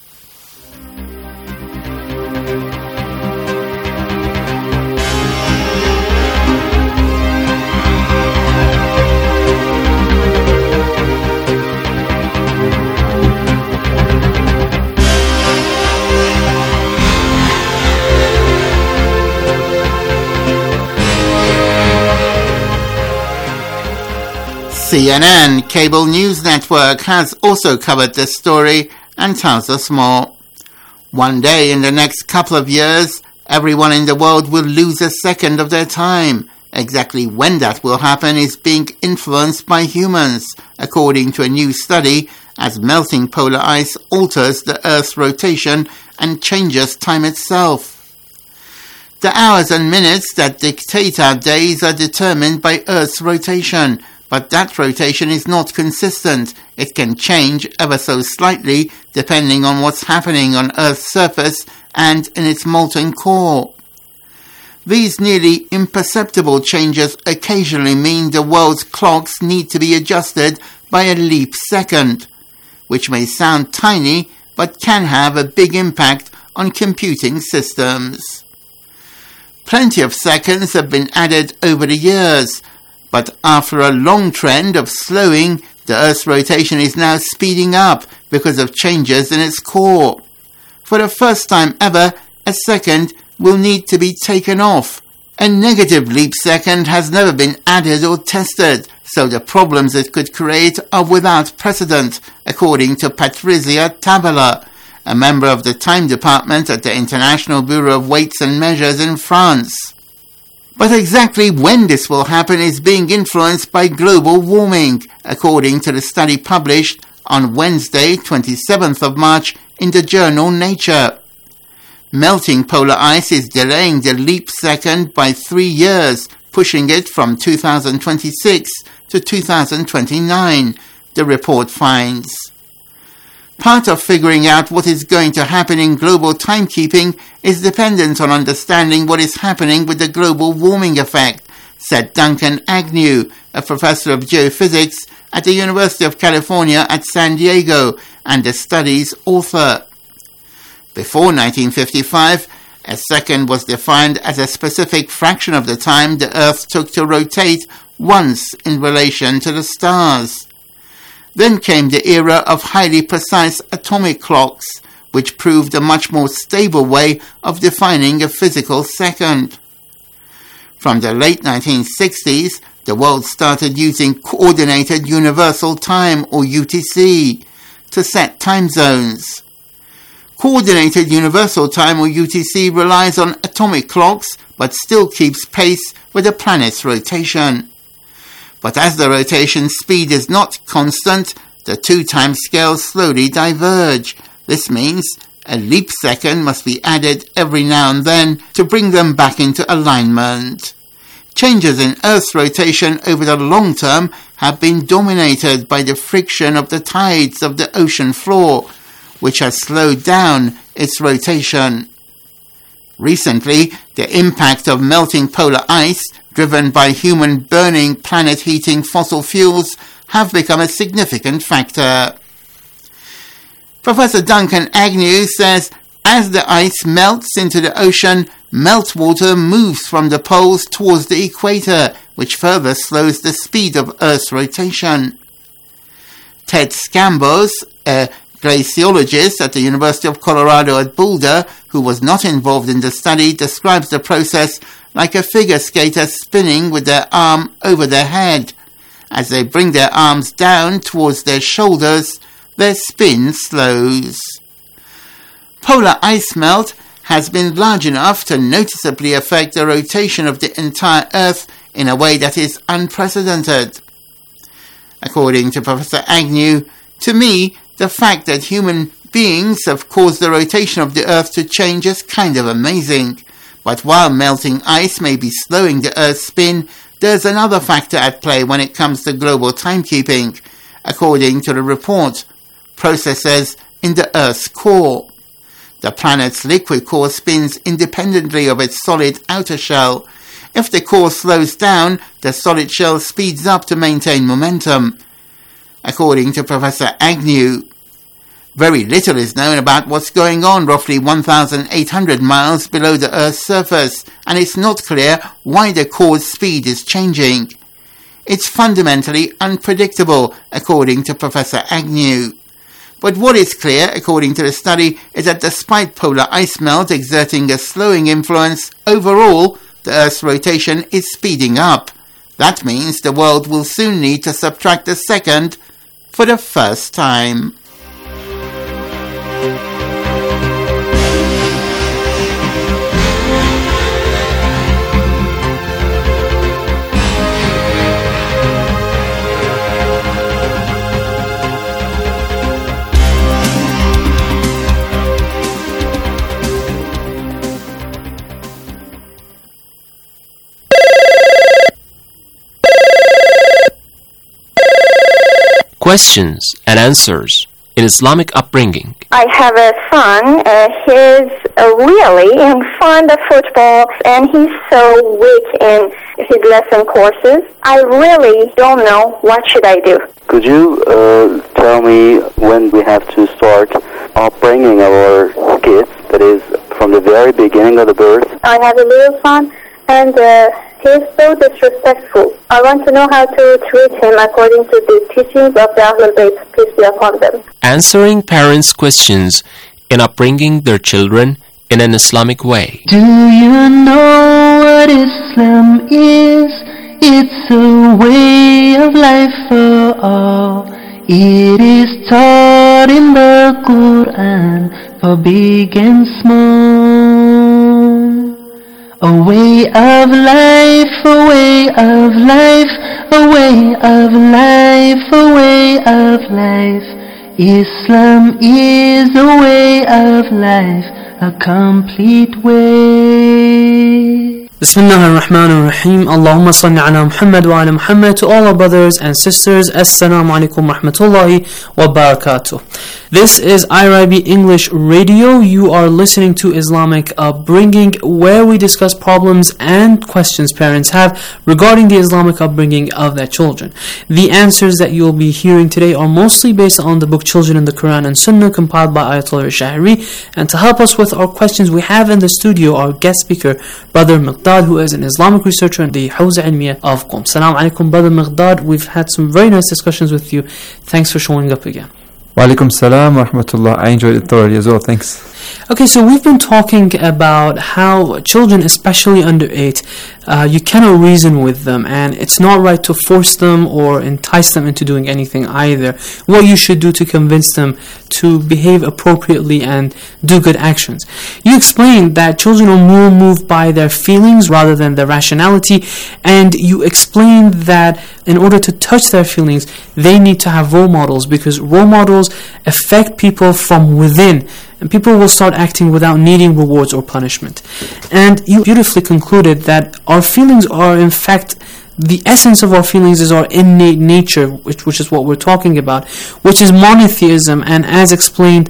G: C N N Cable News Network has also covered this story and tells us more. One day in the next couple of years, everyone in the world will lose a second of their time. Exactly when that will happen is being influenced by humans, according to a new study, as melting polar ice alters the Earth's rotation and changes time itself. The hours and minutes that dictate our days are determined by Earth's rotation, but that rotation is not consistent. It can change ever so slightly depending on what's happening on Earth's surface and in its molten core. These nearly imperceptible changes occasionally mean the world's clocks need to be adjusted by a leap second, which may sound tiny but can have a big impact on computing systems. Plenty of seconds have been added over the years, but after a long trend of slowing, the Earth's rotation is now speeding up because of changes in its core. For the first time ever, a second will need to be taken off. A negative leap second has never been added or tested, so the problems it could create are without precedent, according to Patrizia Tabela, a member of the Time Department at the International Bureau of Weights and Measures in France. But exactly when this will happen is being influenced by global warming, according to the study published on Wednesday, twenty-seventh of March, in the journal Nature. Melting polar ice is delaying the leap second by three years, pushing it from two thousand twenty-six to two thousand twenty-nine, the report finds. Part of figuring out what is going to happen in global timekeeping is dependent on understanding what is happening with the global warming effect, said Duncan Agnew, a professor of geophysics at the University of California at San Diego and the study's author. Before nineteen fifty-five, a second was defined as a specific fraction of the time the Earth took to rotate once in relation to the stars. Then came the era of highly precise atomic clocks, which proved a much more stable way of defining a physical second. From the late nineteen sixties, the world started using Coordinated Universal Time, or U T C, to set time zones. Coordinated Universal Time, or U T C, relies on atomic clocks, but still keeps pace with the planet's rotation. But as the rotation speed is not constant, the two time scales slowly diverge. This means a leap second must be added every now and then to bring them back into alignment. Changes in Earth's rotation over the long term have been dominated by the friction of the tides of the ocean floor, which has slowed down its rotation. Recently, the impact of melting polar ice, driven by human burning planet-heating fossil fuels, have become a significant factor. Professor Duncan Agnew says, as the ice melts into the ocean, meltwater moves from the poles towards the equator, which further slows the speed of Earth's rotation. Ted Scambos, a glaciologist at the University of Colorado at Boulder, who was not involved in the study, describes the process like a figure skater spinning with their arm over their head. As they bring their arms down towards their shoulders, their spin slows. Polar ice melt has been large enough to noticeably affect the rotation of the entire Earth in a way that is unprecedented. According to Professor Agnew, to me, the fact that human beings have caused the rotation of the Earth to change is kind of amazing. But while melting ice may be slowing the Earth's spin, there's another factor at play when it comes to global timekeeping, according to the report: processes in the Earth's core. The planet's liquid core spins independently of its solid outer shell. If the core slows down, the solid shell speeds up to maintain momentum, according to Professor Agnew. Very little is known about what's going on roughly one thousand eight hundred miles below the Earth's surface, and it's not clear why the core's speed is changing. It's fundamentally unpredictable, according to Professor Agnew. But what is clear, according to the study, is that despite polar ice melt exerting a slowing influence, overall, the Earth's rotation is speeding up. That means the world will soon need to subtract a second for the first time.
H: Questions and answers in Islamic upbringing.
I: I have a son. Uh, he's uh, really fond of football, and he's so weak in his lesson courses. I really don't know what should I do.
J: Could you uh, tell me when we have to start upbringing our kids, that is, from the very beginning of the birth?
I: I have a little son, and uh, he's so disrespectful. I want to know how to treat him according to the teachings of the Ahlul Bayt, peace be upon them.
H: Answering parents' questions in upbringing their children in an Islamic way.
K: Do you know what Islam is? It's a way of life for all. It is taught in the Quran for big and small. A way of life, a way of life, a way of life, a way of life. Islam is a way of life, a complete way.
L: Bismillah ar-Rahman ar-Rahim. Allahumma salli ala Muhammad wa ala Muhammad. To all our brothers and sisters, Assalamu alaikum wa rahmatullahi wa barakatuh. This is I R I B English Radio. You are listening to Islamic Upbringing, where we discuss problems and questions parents have regarding the Islamic upbringing of their children. The answers that you'll be hearing today are mostly based on the book Children in the Quran and Sunnah, compiled by Ayatollah Shahri. And to help us with our questions, we have in the studio our guest speaker, Brother Miqdad, who is an Islamic researcher in the Hawza Ilmiya of Qom. Assalamu alaikum, Brother Miqdad. We've had some very nice discussions with you. Thanks for showing up again.
M: Wa alaikum salam wa rahmatullah. I enjoyed it thoroughly as well. Thanks.
L: Okay, so we've been talking about how children, especially under eight, uh, you cannot reason with them, and it's not right to force them or entice them into doing anything either. What you should do to convince them to behave appropriately and do good actions. You explained that children are more moved by their feelings rather than their rationality, and you explained that in order to touch their feelings, they need to have role models, because role models affect people from within, and people will start acting without needing rewards or punishment. And you beautifully concluded that our feelings are, in fact, the essence of our feelings is our innate nature, which, which is what we're talking about, which is monotheism, and as explained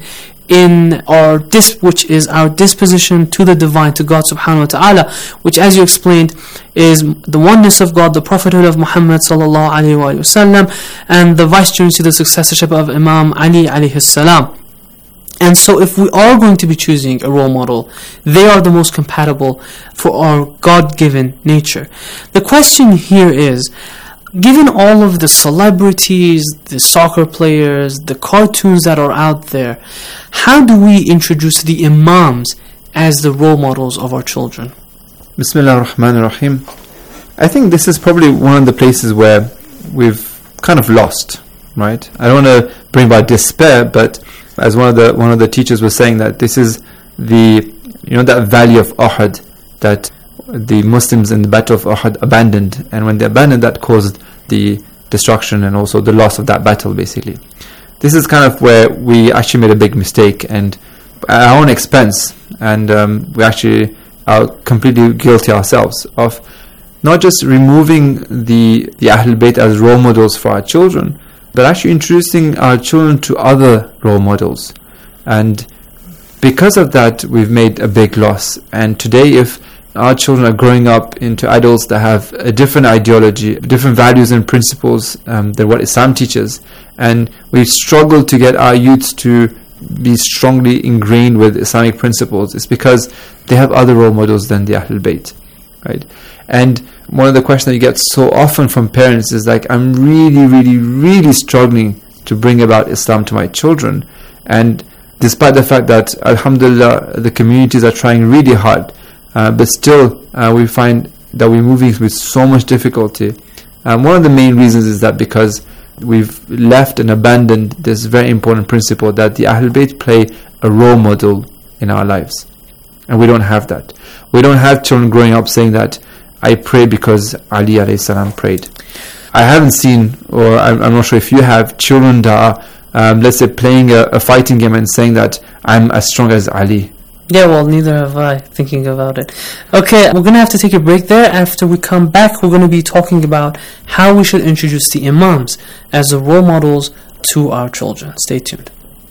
L: in our dis, which is our disposition to the divine, to God subhanahu wa ta'ala, which, as you explained, is the oneness of God, the prophethood of Muhammad sallallahu alayhi wa sallam, and the vicegerency, the successorship of Imam Ali alayhi salam. And so if we are going to be choosing a role model, they are the most compatible for our God-given nature. The question here is, given all of the celebrities, the soccer players, the cartoons that are out there, how do we introduce the imams as the role models of our children?
M: Bismillah ar-Rahman ar-Rahim. I think this is probably one of the places where we've kind of lost, right? I don't want to bring about despair, but as one of the one of the teachers was saying, that this is the, you know, that valley of Uhud that the Muslims in the battle of Uhud abandoned, and when they abandoned, that caused the destruction and also the loss of that battle, basically. This is kind of where we actually made a big mistake, and at our own expense, and um, we actually are completely guilty ourselves of not just removing the, the Ahlul Bayt as role models for our children, but actually introducing our children to other role models. And because of that, we've made a big loss. And today, if our children are growing up into adults that have a different ideology, different values and principles um, than what Islam teaches, and we've struggled to get our youths to be strongly ingrained with Islamic principles, it's because they have other role models than the Ahlul Bayt, right? And one of the questions that you get so often from parents is like, I'm really, really, really struggling to bring about Islam to my children. And despite the fact that, alhamdulillah, the communities are trying really hard, uh, but still uh, we find that we're moving with so much difficulty. Um, one of the main reasons is that because we've left and abandoned this very important principle that the Ahlul Bayt play a role model in our lives. And we don't have that. We don't have children growing up saying that I pray because Ali alayhi salam prayed. I haven't seen, or I'm, I'm not sure if you have, children that are, um, let's say, playing a, a fighting game and saying that I'm as strong as Ali.
L: Yeah, well, neither have I, thinking about it. Okay, we're going to have to take a break there. After we come back, we're going to be talking about how we should introduce the imams as the role models to our children. Stay tuned.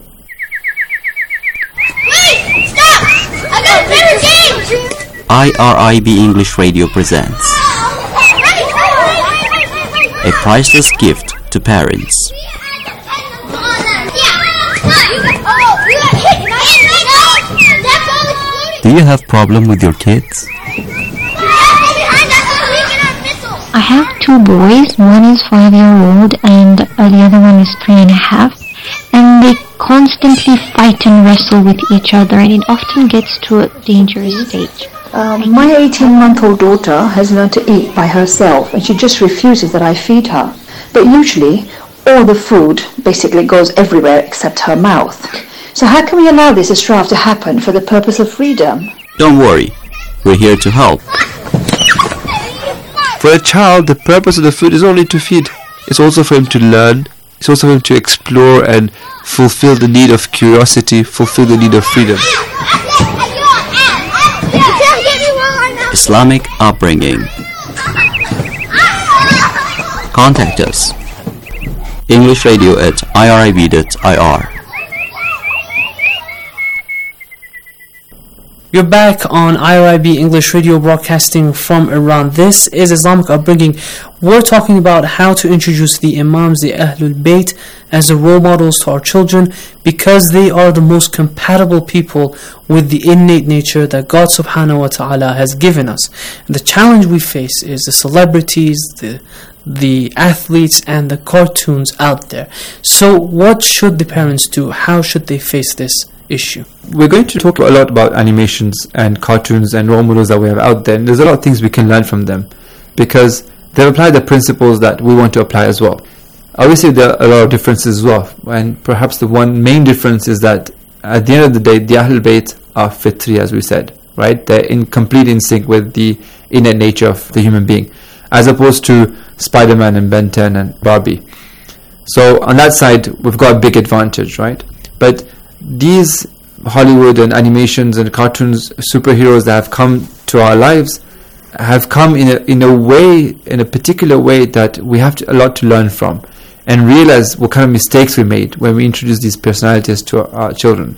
N: Wait! Stop! I got a better game!
O: I R I B English Radio presents a priceless gift to parents. Do you have problem with your kids?
P: I have two boys. One is five year old and uh, the other one is three and a half. And they constantly fight and wrestle with each other, and it often gets to a dangerous stage.
Q: Um, my eighteen-month-old daughter has learned to eat by herself, and she just refuses that I feed her. But usually, all the food basically goes everywhere except her mouth. So how can we allow this strife to happen for the purpose of freedom?
O: Don't worry, we're here to help.
M: For a child, the purpose of the food is only to feed. It's also for him to learn. It's also for him to explore and fulfill the need of curiosity, fulfill the need of freedom.
O: Islamic upbringing. Contact us. English radio at I R I B dot I R.
L: You're back on I R I B English Radio, broadcasting from Iran. This is Islamic Upbringing. We're talking about how to introduce the Imams, the Ahlul Bayt, as the role models to our children, because they are the most compatible people with the innate nature that God subhanahu wa ta'ala has given us. And the challenge we face is the celebrities, the the athletes, and the cartoons out there. So what should the parents do? How should they face this issue?
M: We're going to talk a lot about animations and cartoons and role models that we have out there, and there's a lot of things we can learn from them because they apply the principles that we want to apply as well. Obviously there are a lot of differences as well, and perhaps the one main difference is that at the end of the day, the Ahlul Bayt are fitri, as we said, right? They're in complete in sync with the innate nature of the human being, as opposed to Spider-Man and Ben ten and Barbie. So on that side, we've got a big advantage, right? But these Hollywood and animations and cartoons, superheroes that have come to our lives, have come in a in a way, in a particular way that we have to, a lot to learn from, and realize what kind of mistakes we made when we introduced these personalities to our, our children.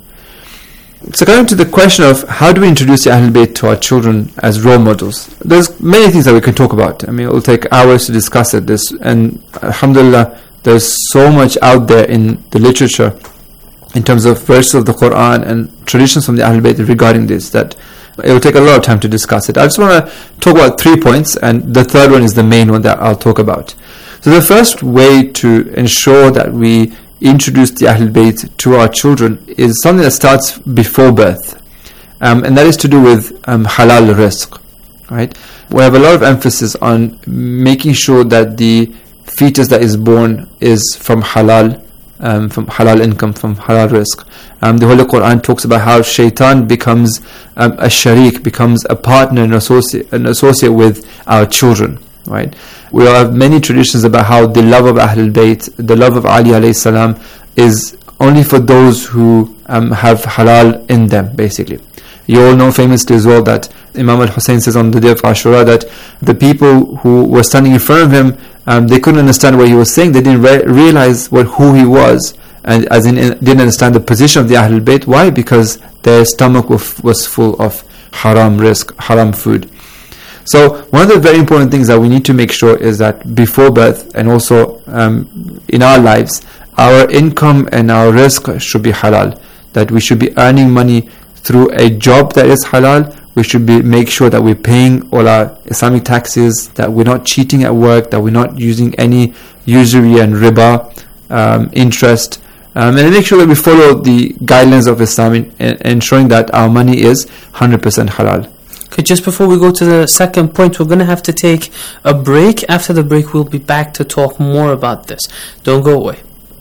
M: So coming to the question of how do we introduce the Ahlul Bayt to our children as role models, there's many things that we can talk about. I mean, it will take hours to discuss it. This, and alhamdulillah, there's so much out there in the literature in terms of verses of the Quran and traditions from the Ahlul Bayt regarding this, that it will take a lot of time to discuss it. I just want to talk about three points, and the third one is the main one that I'll talk about. So the first way to ensure that we introduce the Ahlul Bayt to our children is something that starts before birth, um, and that is to do with um, halal rizq, right? We have a lot of emphasis on making sure that the fetus that is born is from halal, um, from halal income, from halal rizq. Um, the Holy Quran talks about how shaitan becomes um, a sharik, becomes a partner and associate, an associate with our children, right? We have many traditions about how the love of Ahlul Bayt, the love of Ali alayhi salam, is only for those who um, have halal in them, basically. You all know famously as well that Imam al-Hussein says on the day of Ashura that the people who were standing in front of him, um, they couldn't understand what he was saying. They didn't re- realize what who he was, and as in, in didn't understand the position of the Ahlul Bayt. Why? Because their stomach was, was full of haram rizq, haram food. So one of the very important things that we need to make sure is that before birth and also um, in our lives, our income and our rizq should be halal. That we should be earning money through a job that is halal. We should be make sure that we're paying all our Islamic taxes, that we're not cheating at work, that we're not using any usury and riba um, interest, um, and make sure that we follow the guidelines of Islam in, in ensuring that our money is one hundred percent halal.
L: Okay, just before we go to the second point, we're going to have to take a break. After the break, we'll be back to talk more about this. Don't go away.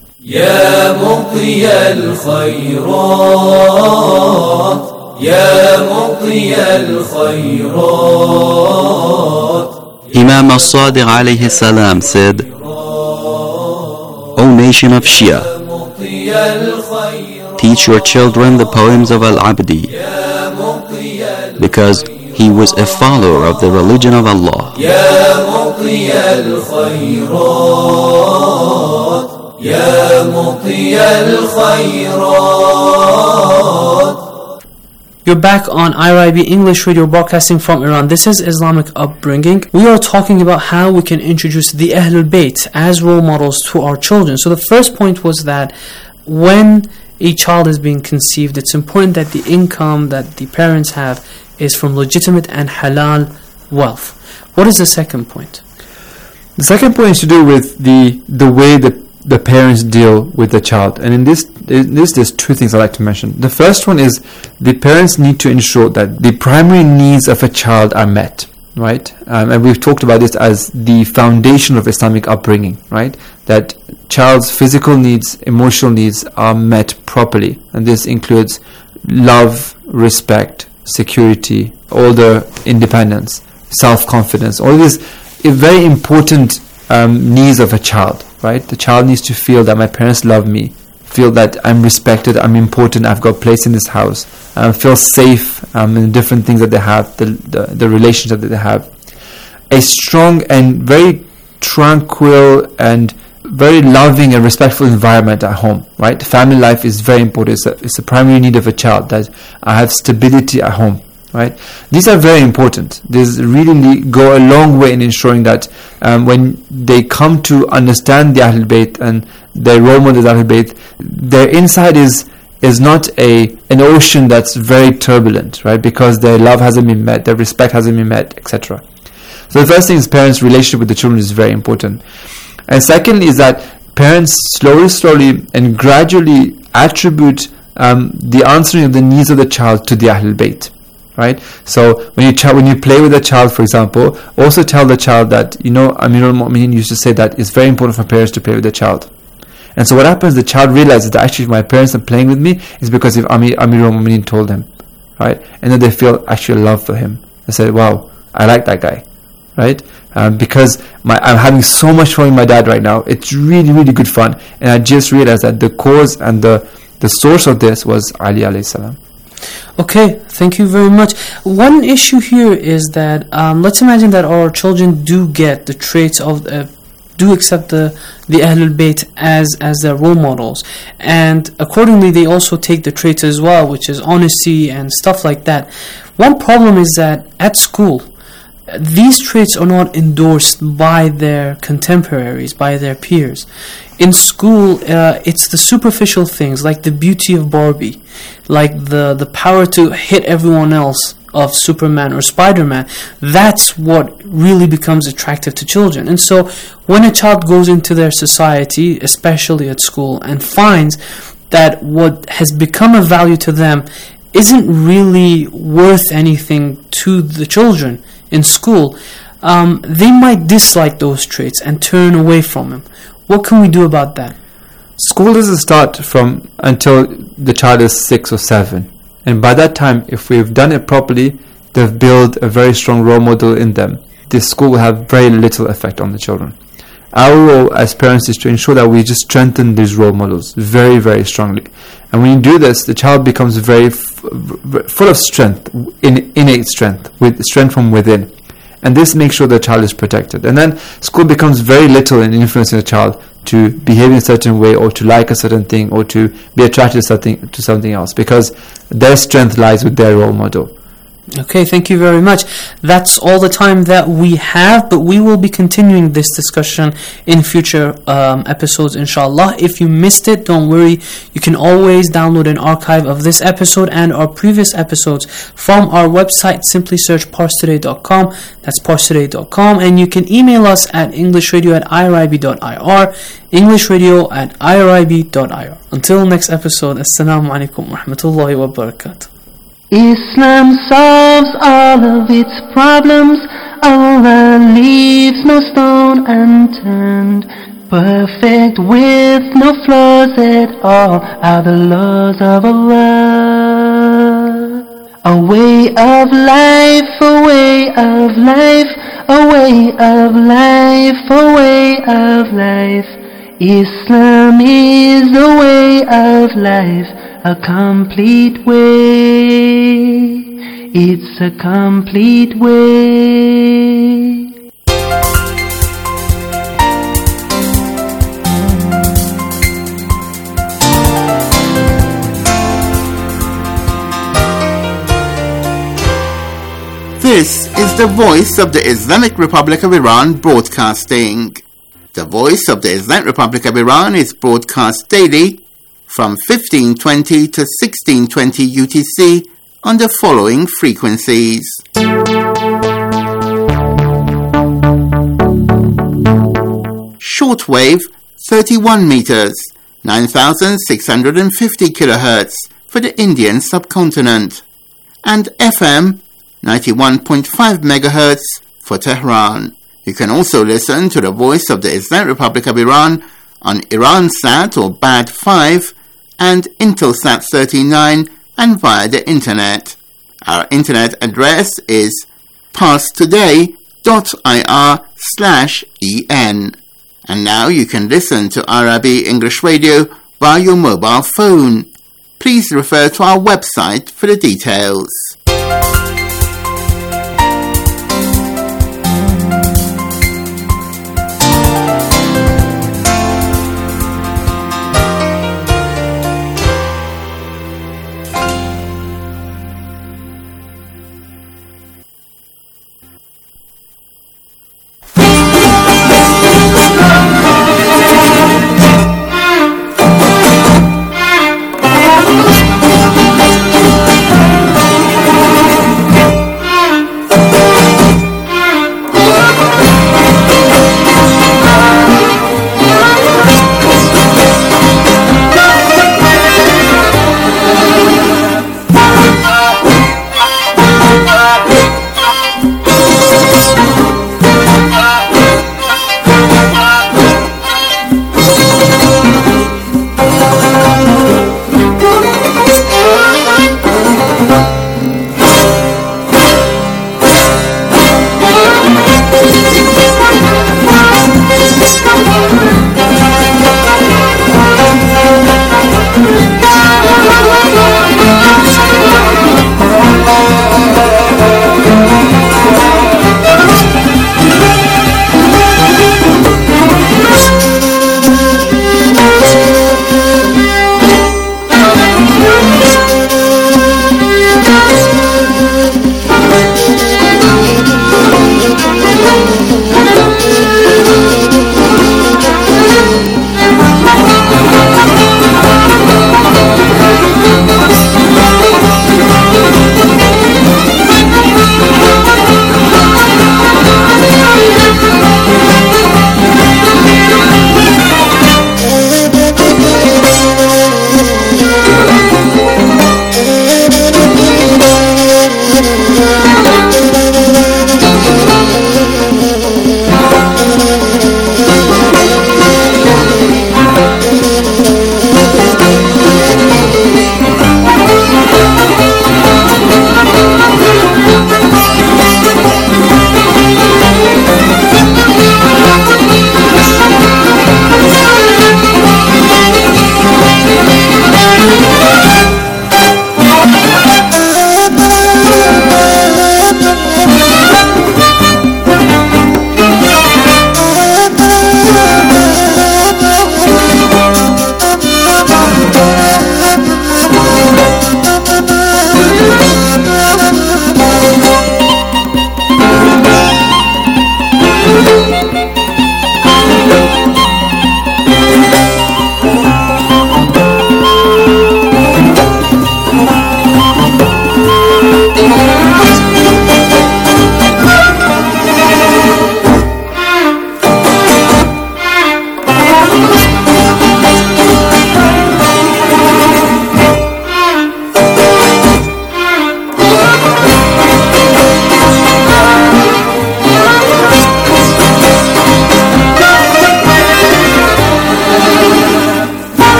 R: يا مطي الخيرات يا مطي الخيرات.
O: Imam al-Sadiq alayhi salam said, O nation of Shia, teach your children the poems of Al-Abdi, because he was a follower of the religion of Allah.
R: يا مطي الخيرات يا مطي الخيرات.
L: You're back on I R I B English Radio, broadcasting from Iran. This is Islamic Upbringing. We are talking about how we can introduce the Ahlul Bayt as role models to our children. So the first point was that when a child is being conceived, it's important that the income that the parents have is from legitimate and halal wealth. What is the second point?
M: The second point is to do with the the way that the parents deal with the child. And in this there's, there's two things I'd like to mention. The first one is the parents need to ensure that the primary needs of a child are met, right? Um, and we've talked about this as the foundation of Islamic upbringing, right? That child's physical needs, emotional needs are met properly. And this includes love, respect, security, all the independence, self-confidence, all these very important um, needs of a child, right? The child needs to feel that my parents love me, feel that I'm respected, I'm important, I've got a place in this house, um, feel safe um, in the different things that they have, the, the, the relationship that they have. A strong and very tranquil and very loving and respectful environment at home, right? Family life is very important. It's a, it's a primary need of a child, that I have stability at home, right? These are very important. These really go a long way in ensuring that um, when they come to understand the Ahlul Bayt and their role models Ahlul Bayt, their inside is is not a an ocean that's very turbulent, right? Because their love hasn't been met, their respect hasn't been met, et cetera. So the first thing is parents' relationship with the children is very important. And second is that parents slowly, slowly and gradually attribute um, the answering of the needs of the child to the Ahlul Bayt, right? So when you ch- when you play with a child, for example, also tell the child that, you know, Amirul Mu'mineen used to say that it's very important for parents to play with the child. And so what happens, the child realizes that actually if my parents are playing with me, it's because if Amir, Amirul Mu'mineen told them, right? And then they feel actual love for him. They say, wow, I like that guy, right? Um, because my, I'm having so much fun with my dad right now. It's really, really good fun. And I just realized that the cause and the, the source of this was Ali alayhi salam.
L: Okay, thank you very much. One issue here is that um, let's imagine that our children do get the traits of, uh, do accept the the Ahlul Bayt as as their role models, and accordingly they also take the traits as well, which is honesty and stuff like that. One problem is that at school, these traits are not endorsed by their contemporaries, by their peers. In school, uh, it's the superficial things like the beauty of Barbie, like the, the power to hit everyone else of Superman or Spider-Man. That's what really becomes attractive to children. And so when a child goes into their society, especially at school, and finds that what has become a value to them isn't really worth anything to the children in school, um, they might dislike those traits and turn away from them. What can we do about that?
M: School doesn't start from until the child is six or seven. And by that time, if we've done it properly, they've built a very strong role model in them. This school will have very little effect on the children. Our role as parents is to ensure that we just strengthen these role models very, very strongly. And when you do this, the child becomes very f- full of strength, in, innate strength, with strength from within. And this makes sure the child is protected. And then school becomes very little in influencing the child to behave in a certain way, or to like a certain thing, or to be attracted to something, to something else, because their strength lies with their role model.
L: Okay, thank you very much. That's all the time that we have, but we will be continuing this discussion in future um, episodes, inshallah. If you missed it, don't worry. You can always download an archive of this episode and our previous episodes from our website. Simply search parstoday dot com. That's parstoday dot com. And you can email us at englishradio at i r i b dot i r, englishradio at i r i b dot i r. Until next episode, assalamu alaikum wa rahmatullahi wa barakatuh.
K: Islam solves all of its problems. Allah leaves no stone unturned. Perfect with no flaws at all are the laws of Allah. A way of life, a way of life, a way of life, a way of life. Islam is a way of life, a complete way. It's a complete way.
G: This is the Voice of the Islamic Republic of Iran broadcasting. The Voice of the Islamic Republic of Iran is broadcast daily from fifteen twenty to sixteen twenty U T C on the following frequencies. Shortwave thirty-one meters, nine thousand six hundred fifty kilohertz for the Indian subcontinent, and F M ninety-one point five megahertz for Tehran. You can also listen to the Voice of the Islamic Republic of Iran on Iransat or B A D five and Intelsat thirty-nine and via the internet. Our internet address is parstoday dot I R slash E N. And now you can listen to I R I B English Radio via your mobile phone. Please refer to our website for the details.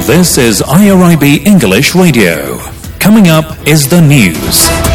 S: This is I R I B English Radio. Coming up is the news.